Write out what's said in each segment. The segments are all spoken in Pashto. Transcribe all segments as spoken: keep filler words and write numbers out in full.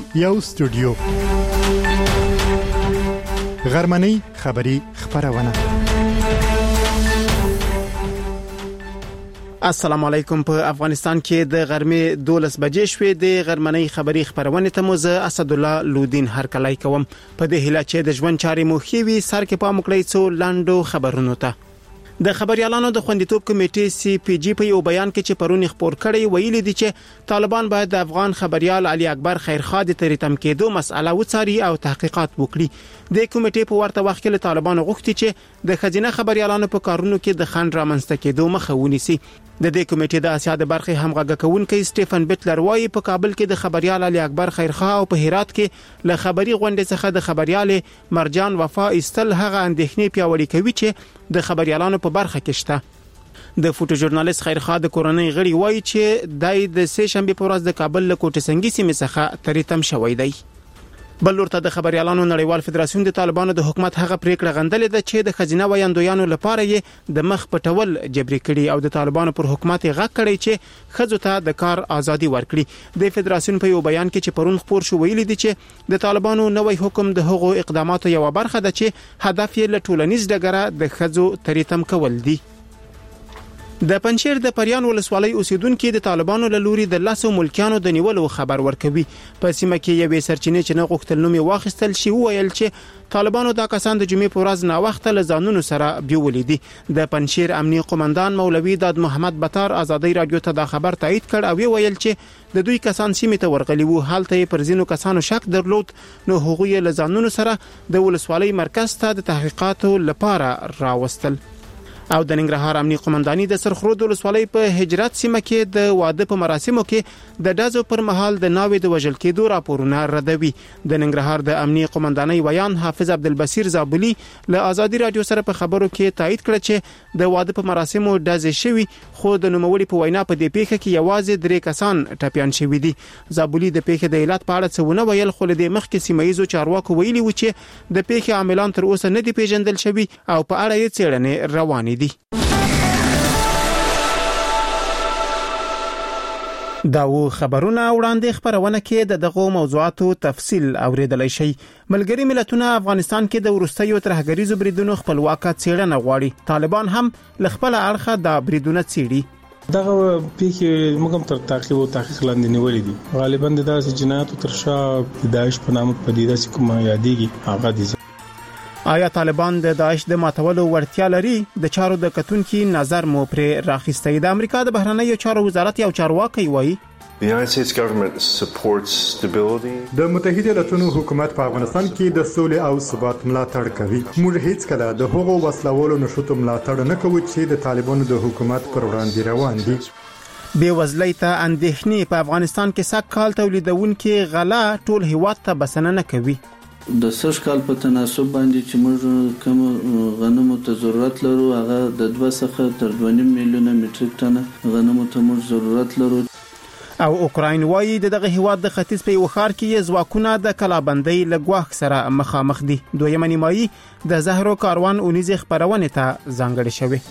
یو استودیو غرمنۍ خبری خبرونه. السلام علیکم. په افغانستان کې د غرمې دولس بجې شوې. د غرمنۍ خبری خبرونه ته مو زه اسد الله لودین هرکلی کوم. په دې هیله چې د ژوند چارې مو ښې وي، سر کې پام وکړئ څو لاندو خبرونو ته. د خبريالانو د خوندیتوب کمیټې سی پی جی په یو بیان کې چې پرونی خبر کړی ویلي دي چې طالبان باید د افغان خبريال علي اکبر خیرخوا د تریتم کېدو مسأله وڅاري او تحقیقات وکړي. د کمیټې په ورته وخت کې له طالبان غوښتي چې د خزینه خبريالانو په کارونو کې د خنډ رامنځته کېدو مخه ونیسي. د دې کمیټې د اسیا د برخې همغږي کوونکی سټيفن بټلر وايي په کابل کې د خبريال علي اکبر خیرخوا او په هرات کې له خبري غونډې څخه د خبريال مرجان وفا استل هغه اندېښنې پیاوړې کوي چې د خبريالانو په برخه کې شته. د فوټو ژورنالیست خیرخوا د کورنۍ غړي وایي چې دای د سه شنبه په ورځ د کابل له کوټه سنگي سیمې څخه تریتم شوی دی. بل ورته د خبريالانو نړیوال فدراسیون د طالبانو د حکومت هغه پریکړه غندلې ده چې د خزینه ویاندویانو لپاره یې د مخ پټول جبري کړي او د طالبانو پر حکومت غږ کړي چې خزو ته د کار ازادي ورکړي. د فدراسیون په یو بیان کې چې پرون خبر شو ویلي دي چې د طالبانو نوې حکم د هغو اقداماتو یو برخه ده چې هدف یې له ټولنیز ډګره د خزو تریتم کول دي. د پنځیر د پریان ولسوالۍ اوسیدونکو د طالبانو له لوري د لاسو ملکیانو د نیولو خبر ورکوي. په سیمه کې یوې سرچینې چې نه غوښتل نوم واخیستل شي ویل چې طالبانو دا کسان د جمعې په ورځ نا وخت له ځانونو سره بیولې دي. د پنځیر امنیه قومندان مولوی داد محمد بطار ازادي رادیو ته دا خبر تایید کړ او ویل چې د دوی کسان سیمه ته ورغلي وو. حالت پر زینو کسانو شک درلود نو هغوی له ځانونو سره د ولسوالۍ مرکز ته د تحقیقاتو لپاره راوستل. او د ننګرهار امنیه قومنداني د سرخرود ولسوالۍ په هجرت سیمه کې د واده په مراسمو کې د دازو پر مهال د ناوې د وژل کېدو راپورونه ردوي. د ننګرهار د امنیه قومنداني ویان حافظ عبدالبصیر زابلی له ازادي رادیو سره په خبرو کې تایید کړ چې د واده په مراسمو دازې شوی، خو د نوموړي په وینا په دې پیښه کې یوازې درې کسان ټپيان شوي دي. زابلی د پیښې د علت په اړه څه ونه ویل، خو د مخکې سیمایي چارواکو ویلي و چې د پیښې عاملان تر اوسه نه دي پیژندل شوي او په اړه یې څېړنې روانې دي. دا و خبرونه وړاندې خبرونه کې د دغه موضوعاتو تفصیل اوریدلای شي. ملګری ملتونه افغانستان کې د ورستیو ترهګریزو بریدونو خپلواکه څېړنه غواړي. طالبان هم ل خپل اړخه د بریدونو څېړي. دغه پیښې موږ هم تر تعقیب او تحقیق لاندې نیولې دي. غالبا د داسې جنایاتو تر شا د داعش په نامه پدیده چې کومه یادېږي هغه دي. آیا طالبان د داعش د ماتولو ورتیا لري؟ د چارو د کتونکو نظر مو پر راخسته. د امریکا د بهرنیو چارو وزارت یو چارواکي وایي The United States government supports stability. د متحده ایالاتونو حکومت په افغانستان کې د سولې او ثبات ملاتړ کوي. موږ هیڅ کله د هغو وسلوالو نشوتو ملاتړ نه کوو چې د طالبانو د حکومت پر وړاندې روان دي. بې وزلۍ ته اندېښنې په افغانستان کې سږ کال تولیدونکو غلا ټول هیواد ته بسنه نه کوي. د سږ کال په تناسب باندې چې موږ کوم غنمو ته ضرورت لرو هغه د دوه څخه تر دوه نیم میلیونه میټریک ټن غنمو ته موږ ضرورت لرو. او اوکراین وایي دغه هیواد د ختیځ په وخار کې ځواکونه د کلابندۍ لګواخ سره مخامخ دي. دویمه نیمایي د زهرو کاروان اونیزه خبرونه ته ځانګړې شوې.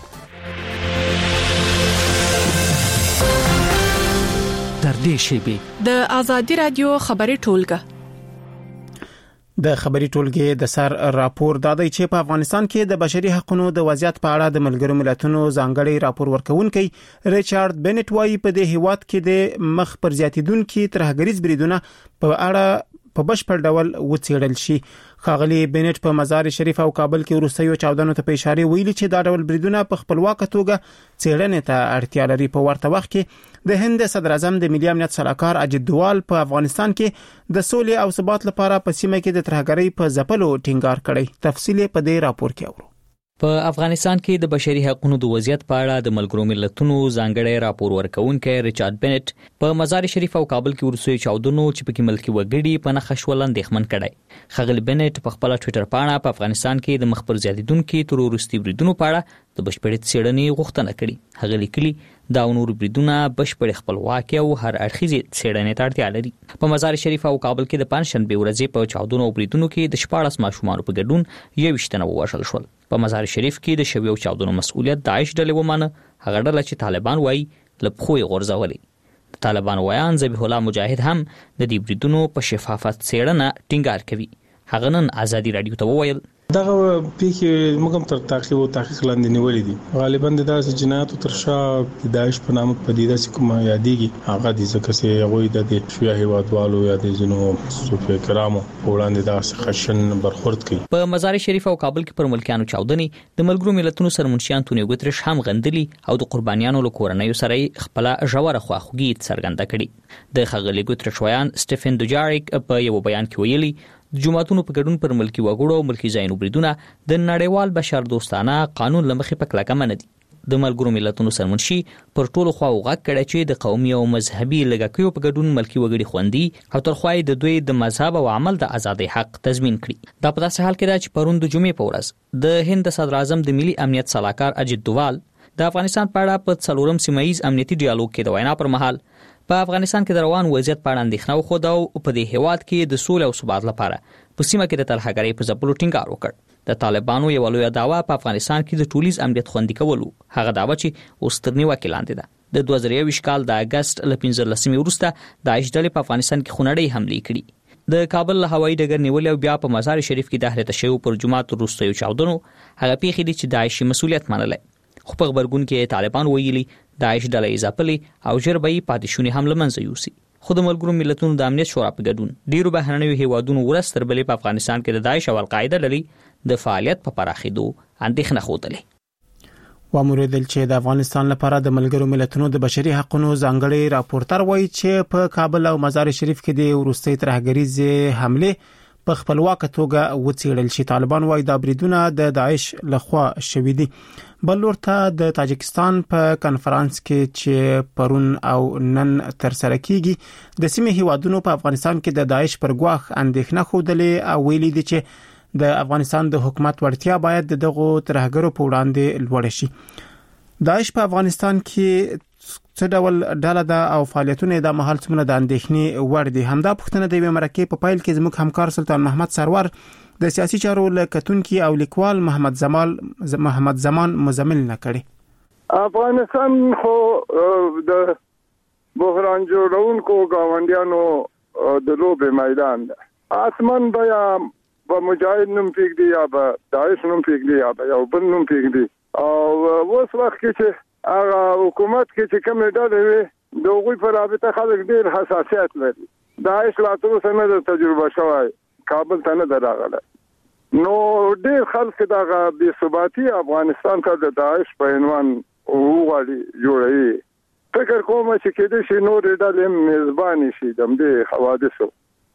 در دې شیبه د ازادي رادیو خبري ټولګه د خبري ټولګې د سر راپور دادی چې په افغانستان کې د بشري حقوقو د وضعیت په اړه د ملګرو ملتونو ځانګړي راپور ورکونکي ریچارډ بنټ وايي په دې هیواد کې د مخ پر زیاتیدونکو ترهګریز بریدونه په اړه په بشپړ ډول وڅېړل شي. خاغلی بنټ په مزار شریف او کابل کې ورستیو چاودنو ته په اشاره ویلي چې دا ډول بریدونه په خپلواکه توګه څېړنې ته اړتیا لري. په ورته وخت کې د هند صدر اعظم د ملي امنیت سلاکار اجit دوال په افغانستان کې د سولې او ثبات لپاره په سیمه کې د ترهګرۍ په ځپلو ټینګار کړی. تفصیل په دې راپور کې اورو. په افغانستان کې د بشري حقوقو د وضعیت په اړه د ملګرو ملتونو ځانګړي راپور ورکونکي ریچارډ بنټ په مزار شریف او کابل کې ورسوي چاودنو چې په کې ملکی وګړي په نخښ ولند اندېښمن کړي. خغل بنټ په خپل ټوئیټر باندې په افغانستان کې د مخبر زیاتیدونکو تروریستي بریدونو په اړه د بشپړې څېړنې غوښتنه کړې. هغه لیکلي دا نور بریدونه بشپړ خپلواکي او هر اړخیزه څېړنې ته اړتیا لري. په مزار شریف او کابل کې د پنځشنبه ورځې په چاودنو او بریدونو کې د شپاړس ماشومان په ګډون یو وشتنه ووژل شول. په مزار شریف کې د شویو چاودنو مسؤلیت داعش ډلې ومانه. هغه ډله چې طالبان وایي لپخوې غورځولې. طالبان وایان ذبیح الله مجاهد هم د دې بریدونو په شفافیت څېړنه ټینګار کوي. هغه نن ازادي رادیو ته وویل دغه پیښې موږ هم تر تعقیب او تحقیق لاندې نیولې دي. غالبا د داسې جنایاتو تر شا د داعش په نامه پدیده چې کومه یادېږي هغه د ځکه چې هغه د شیعه هیوادوالو یا د جنو صوفي کرامو وړاندې داسې خشن برخورد کوي. په مزار شریف او کابل کې پر ملکیانو چاودنې د ملګرو ملتونو سرمنشي انټونیو ګوتریش هم غندلي او د قربانیانو له کورنیو سره خپل ژوره خواخوږي څرګنده کړي. د ښاغلي ګوتریش ویان سټيفن دوجاریک په یو بیان کې ویلي د جماعتونو په ګډون پر ملکی وګړو او ملکی ځایونو بریدونه د نړیوال بشر دوستانه قانون لمخې په کلکه منع دي. د ملګرو ملتونو سرمنشي پر ټولو خواو غږ کړی چې د قومي او مذهبي لږکیو په ګډون ملکی وګړي خوندي او تر خوای د دوی د مذهب او عمل د ازادۍ حق تضمین کړي. دا په داسې حال کې ده چې پرون د جمعې په ورځ د هند صدر اعظم د ملي امنیت صلاحکار اجیت دووال د افغانستان په اړه په څلورم سیمایي امنیتي ډیالوګ کې د وینا پر مهال په افغانستان کې د روان وضعیت په اړه اندېښنه وښوده او په دې هیواد کې د سولې او ثبات لپاره په سیمه کې د ترهګرۍ په ځپلو ټینګار وکړ. د طالبانو یو لوی دعوا په افغانستان کې د ټولیز امنیت خوندي کول هغه دعوا چې اوس تر نیوکې لاندې ده. د دوه زره یو کال د اگست ل پنځلسمې وروسته داعش ډلې په افغانستان کې خونړۍ حملې کړې. د کابل هوایي ډګر نیول او بیا په مزار شریف کې د اهل تشیع پر جماعت وروسته یو چاودنو هغه پیښې دي چې داعش مسؤلیت منلای. خو په خبرګون کې طالبان ویلي داعش ډلې ځپلې او ژر به پاتې شونې هم لمنځه یوسي. خو د ملګرو ملتونو د امنیت شورا په ګډون ډیرو بهرنیو هیوادونو ورځ تر بلې په افغانستان کې د داعش او القاعده لري د فعالیت په پراخېدو اندېښنه خوده. واموریدل چې د افغانستان لپاره د ملګرو ملتونو د بشري حقوقو ځانګړي راپورټر وایي چې په کابل او مزار شریف کې د ورستۍ ترهګریزې حمله په خپلواک توګه وڅېړل شي. طالبان وایي دا بریدونه د داعش لخوا شوي دي. بل ورته د تاجکستان په کانفرنس کې چې پرون او نن تر سره کیږي د سیمې هیوادونو په افغانستان کې د داعش پر ګواښ اندېښنه خوده او ویلي دي چې د افغانستان د حکومت وړتیا باید دغه ترهګرو په وړاندې لوړ شي. داعش په افغانستان کې څه ډول ډله ده او فعالیتونه د محل څخه د اندېښنې وړ دي. همدا پوښتنه د مرکه په پایل کې زموږ همکار سلطان محمد سرور د سیاسي چارو لکتونکي او لیکوال محمد زمال محمد زمان مزمل نکړي. افغانستان خو د بحران جوړونکو گاونډیانو د لوبې میدان ده. اسمان بیا په مجاهد نوم پېږدي یا په داعش نوم پېږدي یا په یو بل نوم پېږدي او اوس وخت کې چې هغه حکومت کې چې کومه ډله وي د هغوی په رابطه خلک ډېر حساسیت لري. داعش لا تر اوسه نه تجربه شوی کابل ته نه راغله. نو ډېر خلک دغه بې ثباتي افغانستان ته د داعش په عنوان وغواړي جوړوي. فکر کوم چې کېدای شي نورې ډلې میزبانې شي د دې حوادثو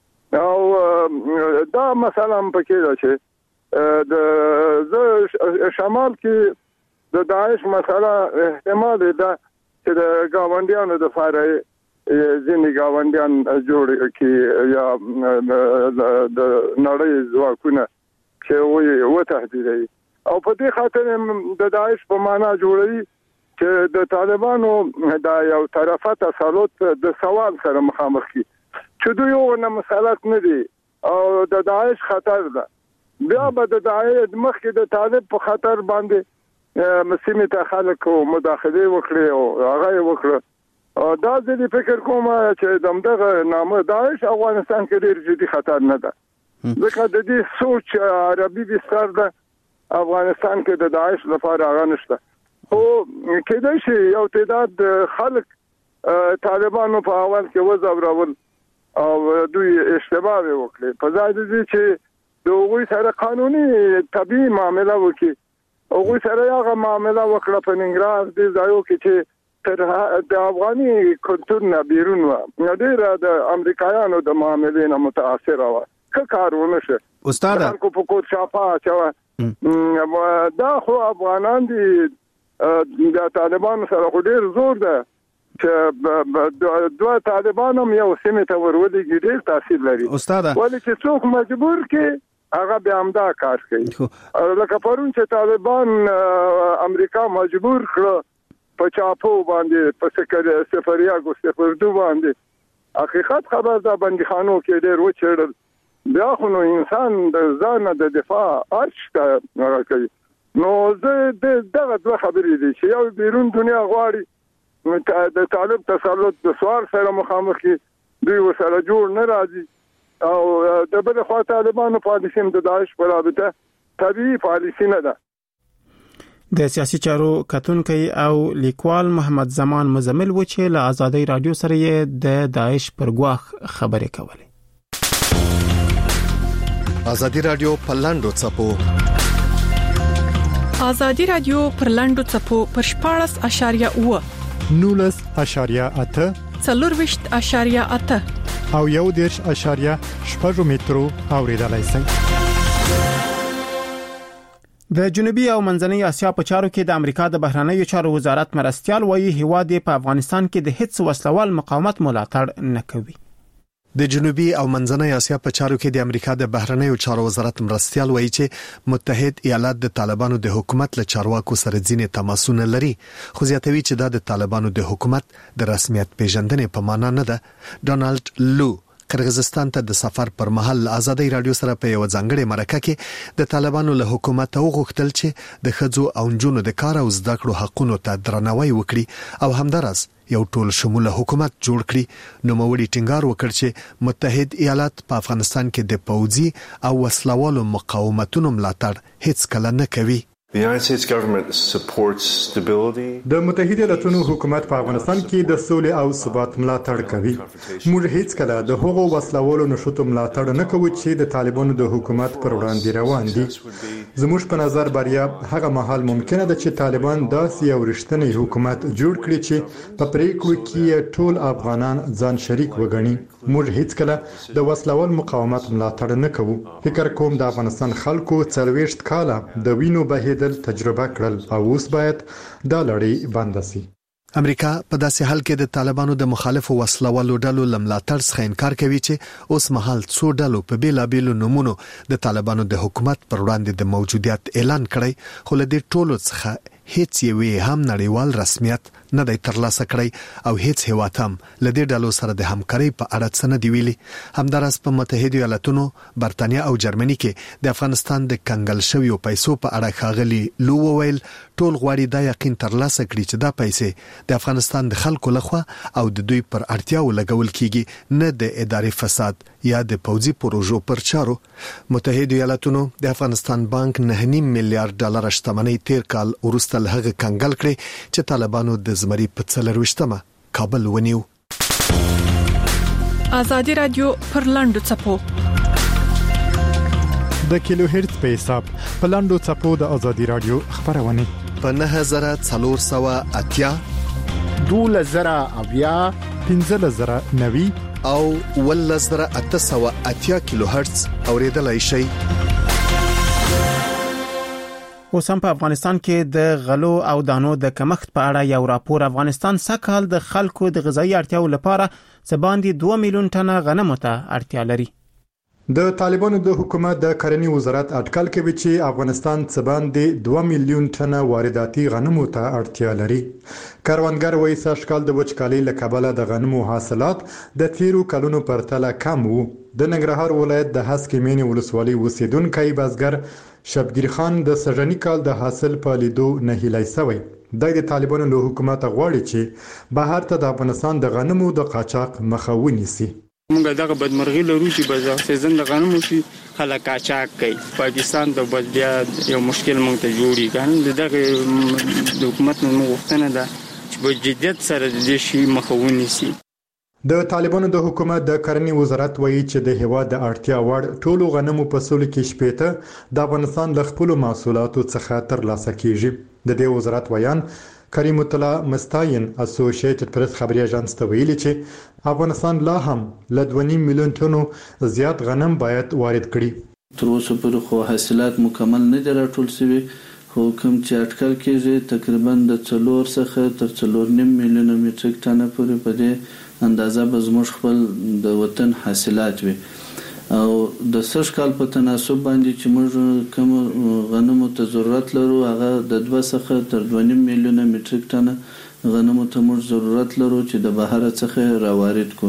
او دا مثلا پکې ده چې د شمال کې د داعش مسله احتمال ده چې د گاونډیانو د فارای ځینې گاونډیان جوړ کړي یا د نړۍ ځواکونه چې وي وتهدیدي او په دې خاطر د داعش په معنا جوړوي چې د طالبانو د یو طرفه تسلط د سوال سره مخامخ کی چې دوی یو نه مسالت نه دي او د داعش خطر ده. بیا به د داعش مخکې د طالب په خطر باندې مسیمه ته خلک مداخله وکړي او هغه وکړه. دا ځلې فکر کوم چې دمدغه نامه داعش افغانستان کې ډېر جدي خطر نه ده. ځکه د دې سوچ عربي بستر ده افغانستان کې د داعش لپاره هغه نشته. خو کېدای شي یو تعداد خلک طالبانو په اول کې وځورول او دوی اشتباه وکړي په ځای دي چې د هغوی سره قانوني طبيعي معامله وکړي. هغوی سره هغه معامله وکړه په ننګرهار دې ځایو کې چې تر د افغاني کلتور نه بیرون و ډېر د امریکایانو د معاملې نه متاثر و که کارونه شه استاد کو په کوټ شافا چې دا خو افغانان دي د طالبانو سره ډېر زور ده چې دوه طالبان هم یو سیمه ته ورولېږي ډېر تاثیر لري استاد ولې چې څوک مجبور کې هغه بیا همدا کار کوي. لکه پرون چې طالبان امریکا مجبور کړ په چاپو باندې په سکر سفریاګو سفردو باندې حقیقت خبر ده بندیخانو کې ډېر وچړل. بیا خو نو انسان د ځان د دفاع ارش ته کوي. نو زه دغه دوه خبرې دي چې یو بیرون دنیا غواړي د طالب تسلط د سوار سره مخامخ کی دوی وسره جوړ نه راځي او د بل خوا طالبانو پالیسي د داعش په رابطه طبيعي پالیسي نه ده. د سیاسي چارو کتونکي او لیکوال محمد زمان مزمل و چې له آزادۍ رادیو سره یې د داعش پر ګواخ خبرې کولې. آزادۍ رادیو په لاندو چپو آزادۍ رادیو پر لاندو چپو پر شپاړس اشاریه اوه نولس اشاریه اته څلورویشت اشاریه اته او یو دیرش اشاریه شپږ مترو اوریدلای شئ. د جنوبي او منځنۍ اسیا په چارو کې د امریکا د بهرنیو چارو وزارت مرستيال وایي هیواد په افغانستان کې د هیڅ وسلوال مقاومت ملاتړ نه کوي. د جنوبي او منځنۍ اسیا په چارو کې د امریکا د بهرنیو چارو وزارت مرستيال وایي چې متحد ایالات د طالبانو د حکومت له چارواکو سره ځینې تماسونه لري، خو زیاتوي چې دا د طالبانو د حکومت د رسمیت پیژندنې په معنا نه ده. ډونالد لو قرغیزستان ته د سفر پر مهال آزادۍ رادیو سره په یو ځانګړي مرکه کې د طالبانو له حکومت وغوښتل چې د خځو او نجونو د کار او زده کړو حقونو ته درناوی وکړي او همدارس یو ټول شموله حکومت جوړ کړي. نو موړي ټینګار وکړ چې متحد ایالات په افغانستان کې د پوځي او وسلوالو مقاومتونو ملاتړ هیڅ کله نه کوي. The United States government supports stability. د متحده ایالاتونو حکومت په افغانستان کې د سولې او ثبات ملاتړ کوي. موږ هیڅ کله د هغو وسلوالو نشوتو ملاتړ نه کوو چې د طالبانو د حکومت پر وړاندې روان دي. زموږ په نظر بریا هغه مهال ممکنه ده چې طالبان داسې یو رښتینی حکومت جوړ کړي چې په پریکړو کې ټول افغانان ځان شریک وګڼي. موږ هیڅ کله د وسلوال مقاومت ملاتړ نه کوو. فکر کوم د افغانستان خلکو څلوېښت کاله د وینو بهیدل تجربه کړل او اوس باید دا لړۍ بند شي. امریکا په داسې حال کې د طالبانو د مخالفو وسلوالو ډلو لملاتړ څخه انکار کوي چې اوس مهال څو ډلو په بیلابیلو نمونو د طالبانو د حکومت پر وړاندې د موجودیت اعلان کړی، خو له دې ټولو څخه هیڅ یوې هم نړیوال رسمیت نه دی ترلاسه کړی او هیڅ هیواد هم له دې ډلو سره د همکارۍ په اړه څه نه دی ویلي. همدارس په متحده ایالاتونو، برتانیا او جرمني کې د افغانستان د کنګل شویو پیسو په اړه ښاغلي لو وویل ټول غواړي دا یقین ترلاسه کړي چې دا پیسې د افغانستان د خلکو لخوا او د دوی پر اړتیاو لګول کیږي، نه د اداري فساد یا د پوځي پروژو پر چارو. متحده ایالاتونو د افغانستان بانک نه نیم میلیارډ ډالر شتمنۍ تیر کال وروسته له هغه کنګل کړي چې طالبانو د زمري په څلرويشتمه کابل ونیو. آزادۍ رادیو پر لاندو چپو د کیلو هرتز په حساب په لاندو چپو د آزادۍ رادیو خبرونه په نه هزار څلور سوه اتیا دوله زره اویا پنځه زره نوي او ول زره اته سوه اتیا کیلو هرتز اوریدلای شي. اوس هم په افغانستان کې د غلو او دانو د کمښت په اړه یو راپور افغانستان سکهال د خلکو د غذایی اړتیاو لپاره څه باندې دوه میلیون ټنه غنمو ته اړتیا لري. د طالبانو د حکومت د کرنې وزارت اټکل کوي چې افغانستان څه باندې دوه میلیون ټنه وارداتي غنمو ته اړتیا لري. کاروانګر وایي سږکال د وچکالۍ له کبله د غنمو حاصلات د تیرو کلونو پرتله کم وو. د ننګرهار ولایت د هسکې مینې ولسوالۍ اوسیدونکی بزګر شبگیر خان د سږني کال د حاصل په لیدو نه هیلای شوی. د طالبانو له حکومت غواړي چې بهر ته د افغانستان د غنمو د قاچاق مخه ونیسي. موږ دغه بدمرغي لرو چې بازار سیزن د غنمو کې خلک قاچاق کوي. پاکستان د بیا یو مشکل موږ ته جوړي ګان دغه د حکومت نو غوښتنه ده چې په جديت سره د دې شي مخه ونیسي. د طالبانو د حکومت د کرنې وزارت وایي چې د هیواد د اړتیا وړ ټولو غنمو په سولو کې شپېته د افغانستان له خپل محصولاتو څخه ترلاسه کیږي. د دې وزارت ویان کریم الله مستاین اسوسییټډ پریس خبري اژانس ته ویلي چې افغانستان لا هم له دوه نیم میلیون ټنو زیات غنم باید وارد کړي. تر اوسه پورې خو حاصلات مکمل نه دي راټول شوي، خو کوم چې اټکل کېږي تقریبا د څلور څخه تر څلور نیم میلیون میټریک ټنه پورې په دې اندازه به زموږ خپل د وطن حاصلات وي. او د سږ کال په تناسب باندې چې موږ کوم غنمو ته ضرورت لرو هغه د دوه څخه تر دوه نیم میلیون میټریک ټنه غنمو ته موږ ضرورت لرو چې د بهر څخه راوارد کو.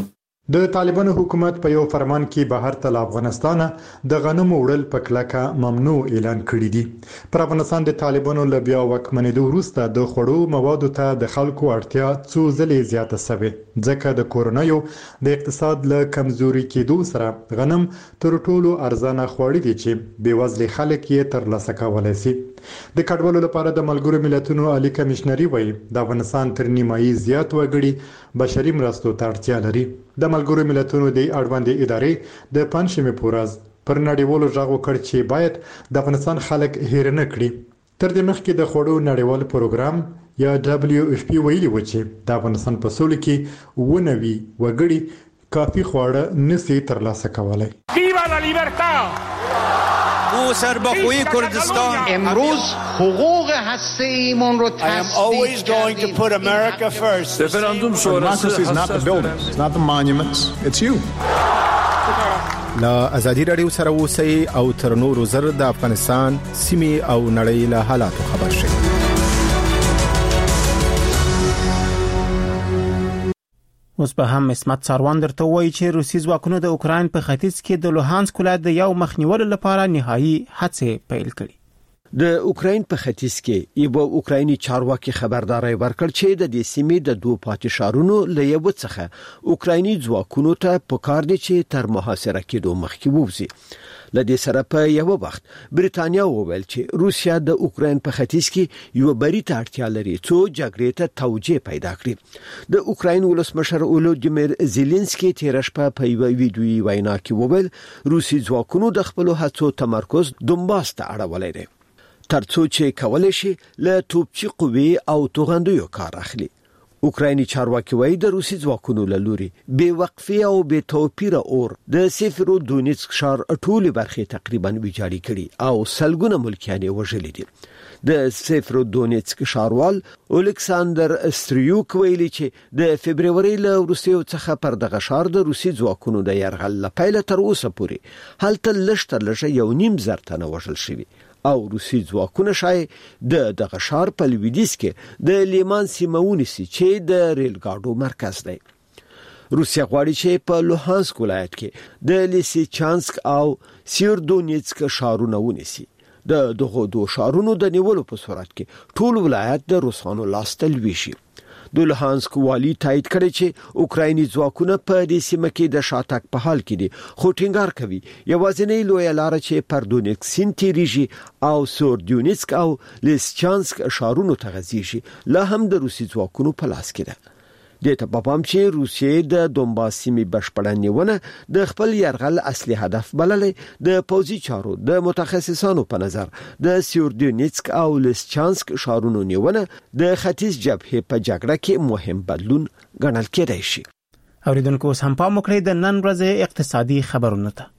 د طالبانو حکومت په یو فرمان کې بهر ته افغانستان د غنمو وړل په کلکه ممنوع اعلان کړی دی. پر افغانستان د طالبانو له بیا واکمنېدو وروسته د خوړو موادو ته د خلکو اړتیا څو ځلې زیاته شوې، ځکه د کورونایو د اقتصاد له کمزوري کېدو سره غنم تر ټولو ارزانه خواړه دي چې بېوزلي خلک یې ترلاسه کولی شي. د کډوالو لپاره د ملګرو ملتونو عالی کمشنري وایي د افغانستان تر نیمایي زیات وګړي بشري مرستو ته اړتیا لري. د ملګرو ملتونو د اړوندې ادارې د پنځمې په ورځ پر نړیوالو غږ وکړ چې باید د افغانستان خلک هیر نه کړي. تر دې مخکې د خوړو نړیوال پروګرام یا دبليو اف پی ویلي و چې د افغانستان په سولې کې ونوي وګړي کافي خواړه نشي ترلاسه کولای. ویوا لا لیبرتا او سربخوی کردستان امروز حقوق هسته‌ایمون رو تصدیق کردیم. رفراندوم شورای is not the buildings, it's not the monuments, it's you. لا ازادي رادیو سره اوسئ او تر نورو زر د افغانستان سیمې او نړۍ له حالاتو خبر شئ. اوس به هم اسمت ساروان درته وایي چې روسي ځواکونو د اوکراین په ختیځ کې د لوهانسک ولایت د یو مخنیولو لپاره نهایي هڅې پیل کړې. د اوکراین په ختیځ کې یو اوکرایني چارواکي خبرداري ورکړ چې د دې سیمې د دوه پاتې شهرونو له یو څخه اوکرایني ځواکونو ته پکار دي چې تر محاصره کېدو مخکې ووځي. لدې سره په یو وخت بریټانیا وویل چې روسیا د اوکراین په ختیځ کې یو بری ته اړتیا لري څو جګړې ته توجیه پیدا کړي. د اوکراین ولسمشر اولودیمیر زيلنسکي تیر شپه په یو ویډیويي وینا کې وویل روسي ځواکونو د خپل هڅو تمرکز دومباس ته اړولای دي ترڅو چې کولای شي له توپچي قوي او توغندیو کار اخلي. اوکرایني چارواکي وایي د روسي ځواکونو له لوري بې وقفي او بې توپیره اور د سیفرو دونیتسک ښار ټولې برخې تقریبا ویجاړې کړي او سلګونه ملکیان یې وژلي دي. د سیفرو دونیتسک ښاروال الکساندر استریوک ویلي چې د فبرवरी له وروستیو څخه پر دغه ښار د روسي ځواکونو د يرغل لپاره تر اوسه پورې هلته لشتر لشه یو نیم زر تنه وژل شوي او روسي ځواکونه شای د دغه ښار په لویدیځ کې د لیمان سیمونی سي چې د ریل ګاډو مرکز دی. روسیا غواړي چې په لوهانسک ولایت کې د لیسیچانسک او سیردونیتسک ښارونه ونیسي. د دغه دوه ښارونو د نیولو په صورت کې ټول ولایت د روسانو لاسته لوي. د لوهانسک والی تایید کړی چې اوکرایني ځواکونه په دې سیمه کې د شاتګ په حال کې دي خو ټینګار کوي یوازینی لوی لار چې پر دونیتسک سینتریجی او سوردونیتسک او لیسچانسک ښارونو ته غځيږي لا هم د روسي ځواکونو په لاس کې ده. د ته په پام چې روسیې د دومباس سیمې بشپړنیونه د خپل يرغل اصلي هدف بللې د پوځي چارو د متخصصانو په نظر د سیردونیتسک او لیسچانسک ښارونو نیونه د ختیځ جبهې په جګړه کې مهم بدلون ګڼل کېدای شي. اوریدونکو هم پام وکړئ د نن ورځې اقتصادي خبرونه ته.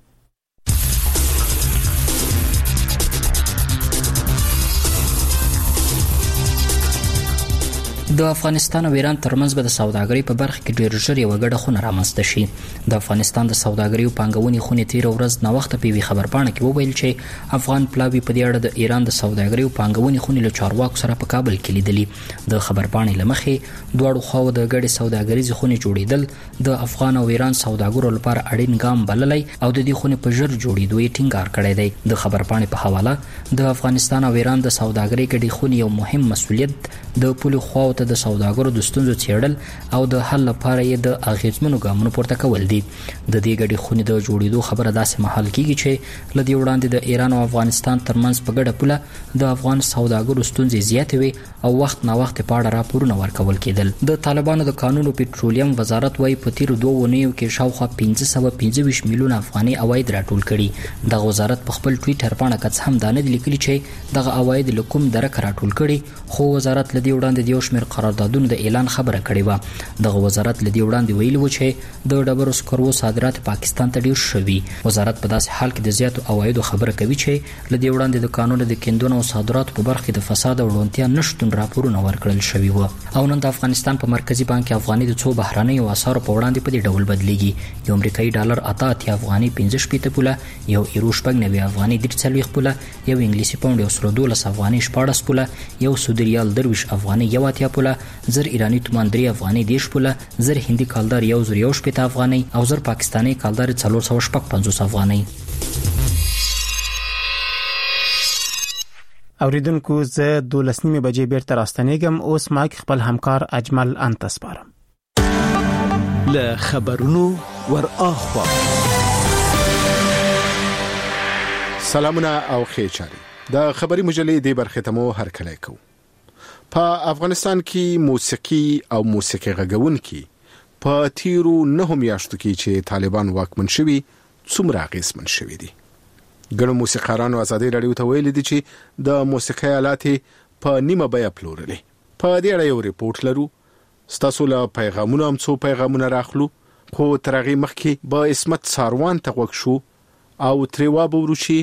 د افغانستان او ایران ترمنځ به د سوداګرۍ په برخه کې ډېر ژر یو ګډه خونه رامنځته شي. د افغانستان د سوداګرۍ او پانګونې خونې تیر ورځ نو وخت په وی خبرپاڼه کې وویل چې افغان پلاوی په دې اړه د ایران د سوداګرۍ او پانګونې خونې له چارواکو سره په کابل کې لیدلي. د خبرپاڼې لمخې دواړو خواو د ګډې سوداګریزې خونې جوړیدل د افغان او ایران سوداګرو لپاره اړین ګام بللی او د دې خونې په ژر جوړیدو یې ټینګار کړی دی. د خبرپاڼې په حواله د افغانستان او ایران د سوداګرۍ ګډې خونې یو مهم مسؤلیت د پولي خواو ته د سوداګرو د ستونزو څېړل او د حل لپاره یې د اغیزمنو ګامونو پورته کول دي. د دې ګډې خونې د جوړېدو خبره داسې مهال کیږي چې لدی وړاندې د ایران او افغانستان ترمنځ په ګډه پوله د افغان سوداګرو ستونزې زیاتې وي او وخت نا وخت په اړه راپورونه ورکول کېدل. د طالبانو د قانون او پټرولیم وزارت وايي په تیر دوه ونیو کې شاوخوا پنځه سوه پنځه ویشت میلیونه افغاني عواید راټول کړي. د وزارت په خپل ټویټر باندې کڅ هم دانه لیکلي چې دغه عواید له کوم درکه راټول کړي خو وزارت لدی وړاندې د یو شمېر قراردادونو د اعلان خبره کړې و. دغه وزارت لدی وړاندې ویلي و چې د ډبرو سکرو صادرات پاکستان ته ډیر شوي. وزارت په داسې حال کې د زیاتو عوایدو خبره کوي چې لدی وړاندې د قانون د کیندونو او صادراتو په برخه کې د فساد او ړونتیا نشټون راپورونه ورکړل شوي و. او نن د افغانستان په مرکزی بانک افغاني د څو بهراني اسعارو په وړاندې په دې ډول بدلیږي. یو امریکایي ډالر اته اتیا افغاني پنځه شپږ پوله، یو یورو شپږ نوي افغاني درې څلوېښت پوله، یو انګلیسي پاوند یو سل دولس افغاني شپاړس پوله، یو سعودي ریال درویش افغاني یو اتیا پوله، زر ایرانی تومان درې افغاني دیش پوله، زر هندي کالدار یو زر یو شپېته افغاني او زر پاکستاني کالدار څلور سوه شپږ پنځوس افغاني. اوریدونکو زه دولس نیمه بجې بیرته راستنېږم. اوس مایک خپل همکار اجمل انت سپارم. له خبرونو ور اخوا سلامونه او خیر چاري. د خبري مجلې د برخه تمو هر کله کو. په افغانستان کې موسیقي او موسیقي غږونکي په تیرو نه میاشتو کې چې طالبان واکمن شوي څومره اغیزمن شوي دي. ګڼو موسیقارانو ازادي رادیو ته ویلي دي چې د موسیقي آلات په نیمه بیه پلورلې. په دې اړه یو ریپورت لرو. ستاسو له پیغامونو هم څو پیغامونه راخلو، خو ترغه مخکې به اسمت ساروان ته وښ شو او تریوا بوروشي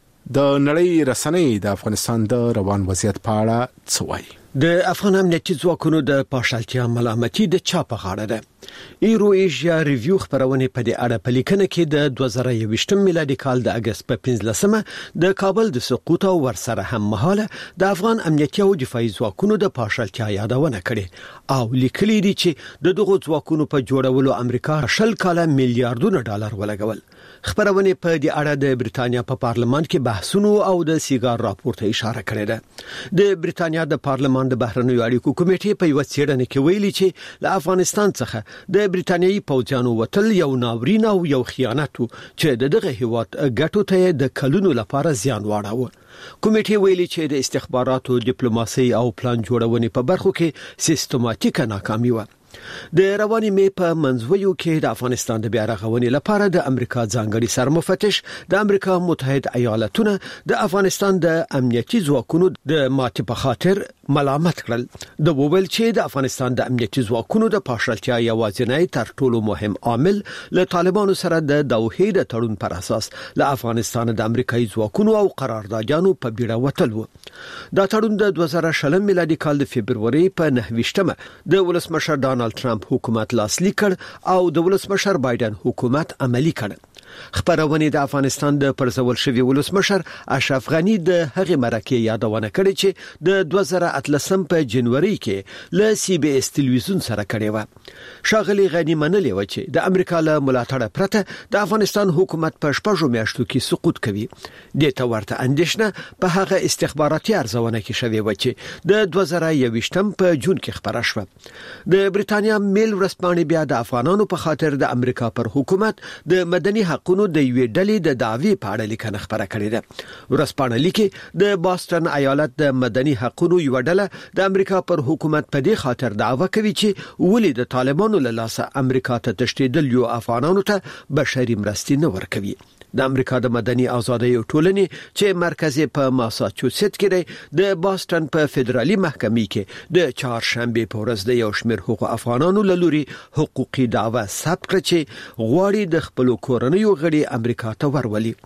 د نړۍ رسنۍ د افغانستان د روان وضعیت په اړه څه وایي. د افغان امنیتي ځواکونو د پاشلتیا ملامتي د چا په غاړه ده. ایرو ایشیا ریویو خبرونه په دې اړه په لیکنه کې د دوه زره یوویشت میلادي کال د اگست په پنځلسمه د کابل د سقوط او ورسره هم مهاله د افغان امنیتي او دفاعي ځواکونو د پاشلتیا یادونه کړې او لیکلي دي چې د دغو ځواکونو په جوړولو امریکا شل کاله میلیارډونه ډالر ولګول. خبرونه په دې اړه د بریتانیا په پارلمان کې بحثونو او د سیګار راپور ته اشاره کړې ده. د بریتانیا د پارلمان د بهرنیو اړیکو کمیټې په یو څېړنه کې ویلي چې له افغانستان څخه د بریتانیایي پوځیانو وتل یو ناورین او یو خیانت چې دغه هیواد ګټو ته د کلونو لپاره زیان واړاوه. کمیټې ویلي چې د استخباراتو ډیپلوماسي او پلان جوړونې په برخو کې سیستماتیکه ناکامي و. د رواني می په منځویو کې د افغانستان د بیا رغونې لپاره د امریکا ځانګړي سرمفتش د امریکا متحده ایالاتونو د افغانستان د امنیتي ځواکونو د ماتې په خاطر ملامت کړل. د وویل چې د افغانستان د امنیتي ځواکونو د پاشلتیا یوازینی تر ټولو مهم عامل له طالبانو سره د دوحې د تړون پر اساس له افغانستان د امریکایي ځواکونو او قراردادیانو په بیړه وتل و. دا تړون د دوه زره شل میلادي کال د فبرवरी په نهه ویشتمه د ولسمشر ډانلډ ټرمپ حکومت لاسلیک کړ او د ولسمشر بایدن حکومت عملی کړ. خبرونه د افغانستان د پرځول شوی ولسمشر اشرف غنی د هغه مرکه یادونه کړې چې د دوه زره اتلسم په جنوري کې ل سی بي اس تلویزیون سره کړې و. شاغلی غنی منلې و چې د امریکا له ملاتړ پرته د افغانستان حکومت په شپږو میاشتو کې سقوط کوي. د تورته اندیشنه په هغه استخباراتي ارزونه کې شوی و چې د دوه زره یوویشتم په جون کې خبره شوه. د بریتانیا میل ورسپانې بیا د افغانانو په خاطر د امریکا پر حکومت د مدني حقوقو د یوې ډلې د دعوی په اړه لیکنه خبره کړې ده. ورسپانې لیکي د باستون ایالت د مدني حقوقو یو ډله د امریکا پر حکومت په دې خاطر دعوه کوي چې ولې د طالبانو له لاسه امریکا ته تشدید یو افغانانو ته بشري مرستې نه ورکوي. د امریکا د مدني ازادۍ ټولنې چې مرکزي په ماساچوسټ کې د باستون په فدرالي محکمې کې د چهارشنبه په ورځ د یو شمېر حقوق افغانانو لوري حقوقي دعوه ثبت کړ چې غواړي د خپل کورنیو غړي امریکا ته ورولي.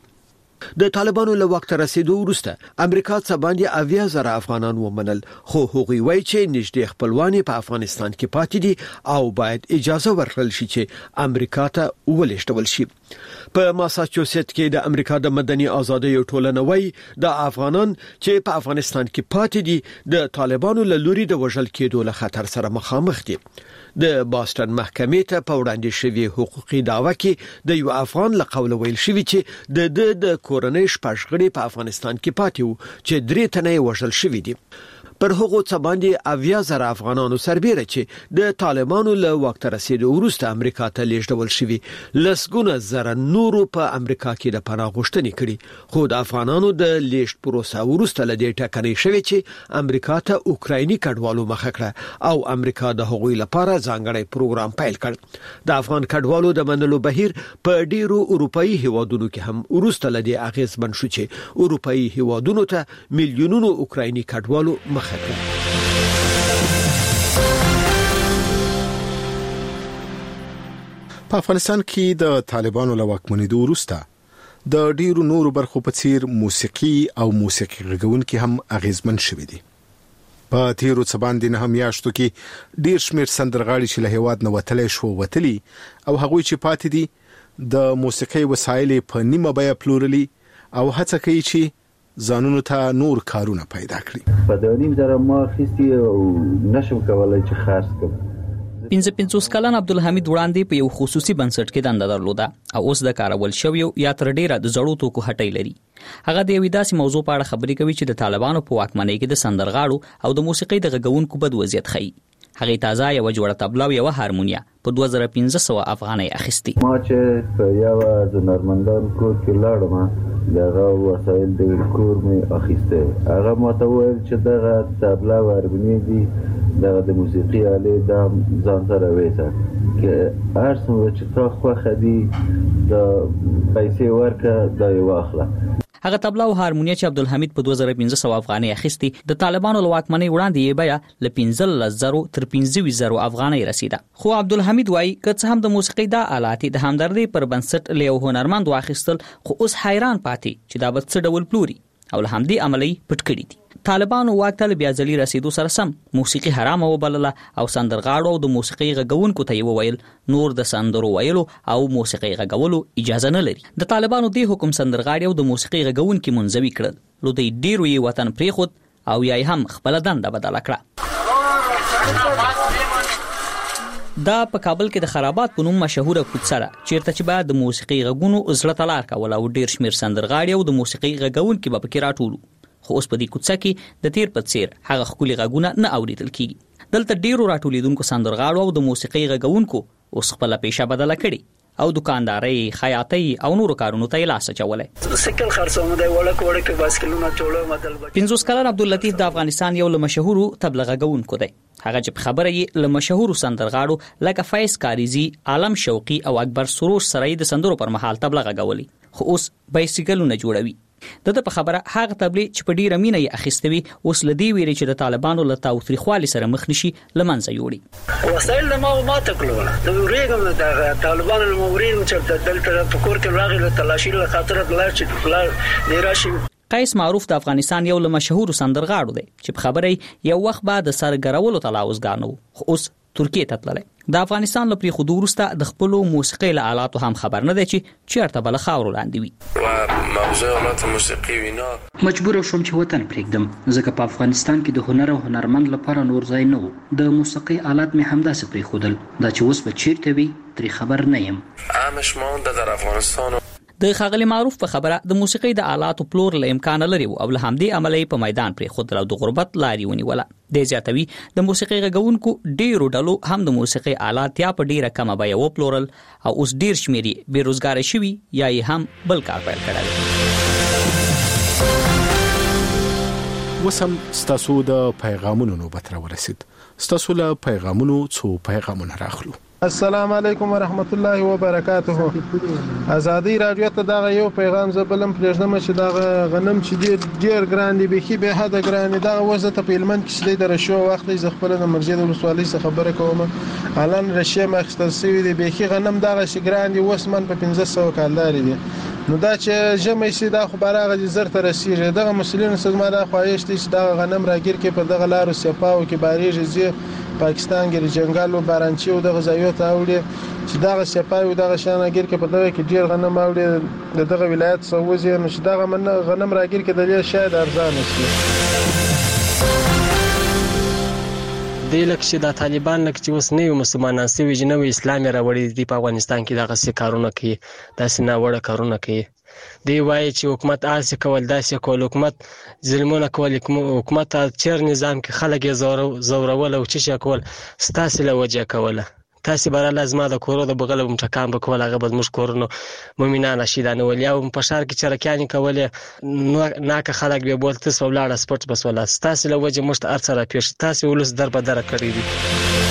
د طالبانو له وخت رسیدو وروسته امریکا څخه باندې اویا زره افغانان ومنل، خو هغوی وایي چې نږدې خپلوان په افغانستان کې پاتې دي او باید اجازه ورکړل شي چې امریکا ته ولېږدول شي. په ماساچوسټ کې د امریکا د مدني ازادۍ ټولنه وایي د افغانان چې په افغانستان کې پاتې دي د طالبانو له لوري د وژل کېدو له خطر سره مخامخ دي. د باستون محکمې ته په وړاندې شوی حقوقي دعوه کې د یو افغان له قوله ویل شوی چې د د د کورنۍ شپږ غړي په افغانستان کې پاتې وو چې درې تنه وژل شوی دي. پر هغو څه باندې اویا زره افغانانو سربېره چې د طالبانو له وخت رسیدو وروسته امریکا ته لیږدول شوی، لسګونه زره نورو په امریکا کې د پناه غوښتنې کړي، خو د افغانانو د لیږد پروسه وروسته له دې ټاکنې شوی چې امریکا ته اوکرایني کډوالو مخه کړه او امریکا د هغوی لپاره ځانګړی پروګرام پیل کړ. د افغان کډوالو د منلو بهیر په ډیرو اروپאי هیوادونو کې هم وروسته له دې اغیزمن شو چې اروپאי هیوادونو ته میلیونونو اوکرایني کډوالو مخه په افغانستان کې د طالبانو له واکمنېدو وروسته د ډیرو نورو برخو په څیر موسیقي او موسیقي غږونکي هم اغیزمن شوي دي. په تیرو څه باندې نه میاشتو کې ډیر شمېر سندرغاړي چې له هیواد نه وتلې شو وتلي او هغوی چې پاتې دي د موسیقي وسایل په نیمه بیه پلورلي او هڅه کوي چې ځانونو ته نور کارونه پیدا کړي. په دونیم زره ما خستی او نشم کولای چې خرڅ کړم. پنځه پنځوس کلن عبدالحمید وړاندې په یو خصوصي بنسټ کې دنده درلوده او اوس د کارول شویو یا تر ډیره د زړو توکو هټۍ لري. هغه د یوې داسې موضوع په اړه خبرې کوي چې د طالبانو په واکمنۍ کې د سندرغاړو او د موسیقۍ د غږونکو بد وضعیت ښيي. هغه تازه یو جوړه طبله او یو هارمونیا په دوه زره پنځه سوه افغانۍ اخیستي. ما چې په یو د نورمندان کور کې لاړم دغه وسایل د کور مې اخیسته. هغه ماته وویل چې دغه طبله او هارمونیا دي دغه د موسیقي آلې د ځان سره وېسه کې هر څومره چې تا خوښه دي د پیسې ورکه دا یې واخله. هغه طبله او هارمونیا چې عبدالحمید په دوه زره پنځه سوه افغانۍ اخیستي د طالبانو له واکمنۍ وړاندې یې بیه له پنځلس زرو تر پنځه ویشت زرو افغانۍ رسیده. خو عبدالحمید وایي که څه هم د موسیقۍ دا آلات د همدردۍ پر بنسټ له یو هنرمند واخیستل خو اوس حیران پاتې چې دا به څه ډول پلوري او له همدې عملي پټ کړي دي. طالبانو واک ته بیا ځلي رسیدو سره سم موسیقي حرام وبلله او سندرغاړو او د موسیقي غږونکو ته یې وویل نور د سندرو ویلو او موسیقي غږولو اجازه نه لري. د طالبانو دی حکم سندرغاړي او د موسیقي غږونکو منځوي کړل. لو دوی ډیرو یې وطن پریخود او یې هم خپل دنده بدل کړه. دا په کابل کې د خرابات په نوم مشهوره کوڅه ده چیرته چې بعد د موسیقي غږونو زړه تلار کول او ډیر شمیر سندرغاړي او د موسیقي غږونکو په کې راټولو. خو اوس په دې کوڅه کې د تیر په څیر هغه خولي غږونه نه اوریدل کیږي. دلته ډیرو راټولیدونکو سندرغاړو او د موسیقي غږونکو اوس خپل پیشه بدله کړي او دکانداري، خیاطي او نورو کارونو ته لاس اچولې. سکل خرڅوم دی وړک وړک باسکلونه ټوله مدل. پنځوس کلن عبداللطیف د افغانستان یو له مشهورو تبلیغ غږونکو دی. هغه چې خبره یې له مشهورو سندرغاړو لکه فیض کاریزی، عالم شوقي او اکبر سروش سره د سندرو پر مهال تبلیغ غږولي. خو اوس بایسیکلونه جوړوي. دته په خبره هغه تبلیغ چې په ډیره مینه یې اخیستوي اوس لدی ویری چې د طالبانو له تاوتریخوالي سره مخ نشي لمنځه یوړي. وسایل ما ما تکلوله د ورېګم د طالبانو له مورین چې دلته په کور کې راغی له تلاشي له خاطر د لار چې فلار دی راشي. قیس معروف د افغانستان یو له مشهور سندرغاړو دی چې په خبره یو وخت بعد سرګرولو تلاوز غانو خو اوس ترکیه ته تللی. د افغانستان لپاره خو دورسته د خپل موسیقي له آلاتو هم خبر نه دی چې چیرته بل خاور لاندې وي. و موضوع آلات موسیقي وینا مجبور شوم چې وطن پرېږدم ځکه په افغانستان کې د هنر او هنرمند لپاره نور ځای نه و. د موسیقي آلات مې همداسې پرېښودل. دا چې اوس به چیرته وي ترې خبر نه یم. همش مانده در افغانستان. د خاغلی معروف په خبره د موسیقۍ د آلاتو پلور له امکان لري او له همدې عملي په میدان پر خود له د غربت لاري ونیوله. د زیاتوي د موسیقۍ غږونکو ډیرو ډلو هم د موسیقۍ آلات یا په ډیره کمه بیه و پلورل او اوس ډیر شمیري بیروزګار شوي یا یې هم بل کار پیل کړل. وسم ستاسو د پیغامونو نوبت را ورسید. ستاسو له پیغامونو څو پیغامونه راخلو. السلام علیکم ورحمت الله وبرکاته. ازادي رادیو ته دا یو پیغام زبلم پرېږدم چې دا غنم چې ډیر ډیر ګران دی به به حد ګران دی دا وزه ته په هلمند کې د رشو وخت ز خپل د مرجې د ولسوالۍ څخه خبره کوم. الان رشي مخستل سوي دی به غنم دا شي ګران دی وسمن په پنځه سوه کالدار دی. نو دا چې جمع شي دا خو براغه زر تر رسیږي دغه مسلمان سزما دا خواهش دي چې دا غنم راګیر کې په دغه لارو سپاو کې باریږي زی پاکستان کې جنگالو بارانچي او دغه ځایو ته وړي چې دغه سپاو دغه شانګیر کې په دغه کې ډیر غنم وړي دغه ولایت سوځي نو چې دغه من غنم راګیر کې د دې شاید ارزان شي. د لکه د طالبان لکه چې اوس نه مسلمانان سوي جنوي اسلامي راوړي د افغانستان کې دغه څه کارونه کوي داسې نه وړه کارونه کوي. دی وایي چې حکومت آسه کول داسې کول حکومت ظلمونه کول حکومت چیر نظام کې خلک یې زورول او چې کول ستاسو له وجه کوله تاسو بر لازمه د کورو د بغل مټکان به کول هغه به مش کورونو مؤمنان شیدانه ول یا په شهر کې چرکیانی کول ناکه خلک به بولته سو لاړه سپورت بس ولا تاسو له وجه مشت ارسره پیش تاسو ولس در په در کړی دي.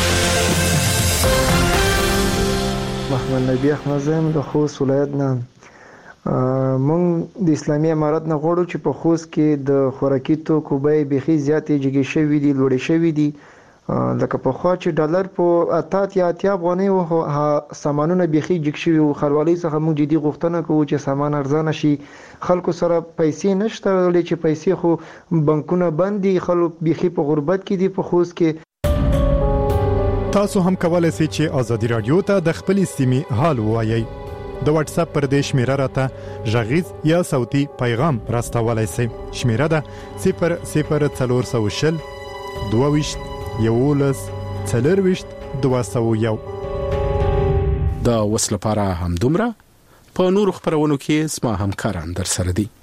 محمد نبی احمد زم د خوست ولایت نه مونږ د اسلامي امارات نه غواړو چې په خوست کې د خوراکي توکو بیې بيخي زیاتې جګې شوې دي لوړې شوې دي لکه په خوا چې ډالر په اتات یا اتیا افغانۍ او سامانونه بيخي جګ شوي او خلوالۍ څخه مونږ جدي غوښتنه کوو چې سامان ارزانه شي. خلکو سره پیسې نشته ولې چې پیسې خو بانکونه بند دي خلک بيخي په غربت کې دي په خوست کې. تاسو هم کولای شئ چې آزادي رادیو ته د خپل سیمې حال ووایي. د واتس اپ پر دې شمیره راته ژغیز یا صوتي پیغام راستولای شئ. شمیره ده صفر صفر څلور سوه شل دوه ویشت یولس څلور ویشت دوه سوه یو. د وس لپاره هم دومره، په نورو خبرونو کې زما همکاران در سره دي.